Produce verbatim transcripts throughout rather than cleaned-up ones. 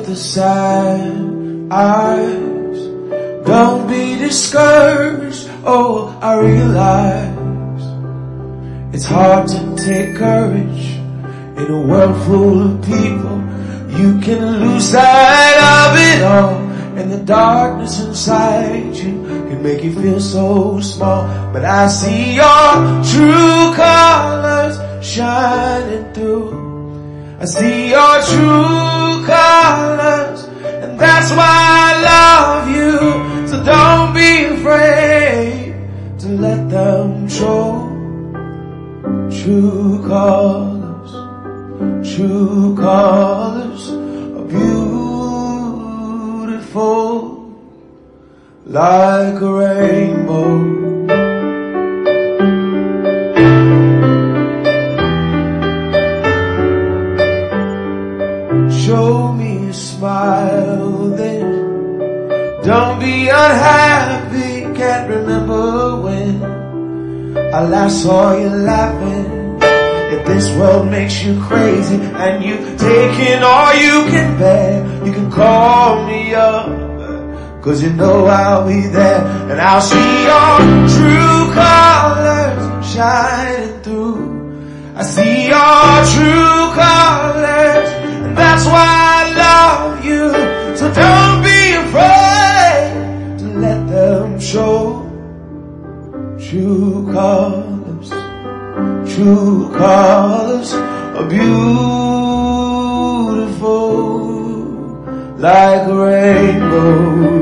the sad eyes. Don't be discouraged, oh, I realize it's hard to take courage in a world full of people. You can lose sight of it all, and the darkness inside you can make you feel so small. But I see your true colors shining through. I see your true colors, and that's why I love you. So don't be afraid to let them show. True colors, true colors are beautiful like a rainbow. Show me a smile then. Don't be unhappy, can't remember when I last saw you laughing. If this world makes you crazy and you've taken all you can bear, you can call me up, 'cause you know I'll be there. And I'll see your true colors shining through. I see your true colors, and that's why I love you. So don't be afraid to let them show. True colors, true colors are beautiful like a rainbow.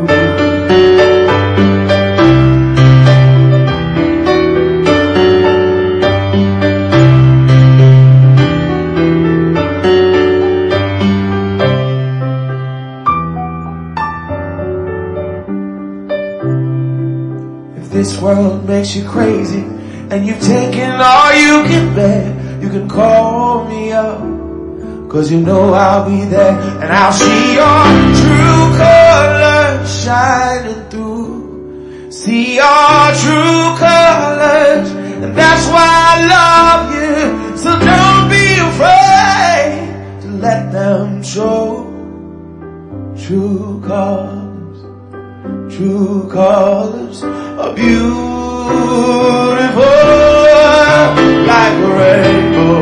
This world makes you crazy and you've taken all you can bear, you can call me up, 'cause you know I'll be there. And I'll see your true colors shining through. See your true colors, and that's why I love you. So don't be afraid to let them show. True colors, true colors are beautiful like a rainbow.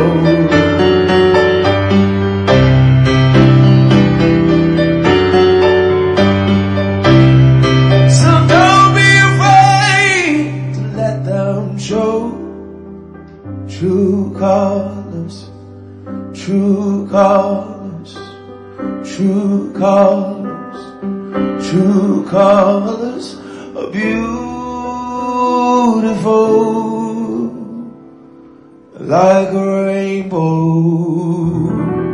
So don't be afraid to let them show. True colors, true colors, true colors, true colors are beautiful like a rainbow.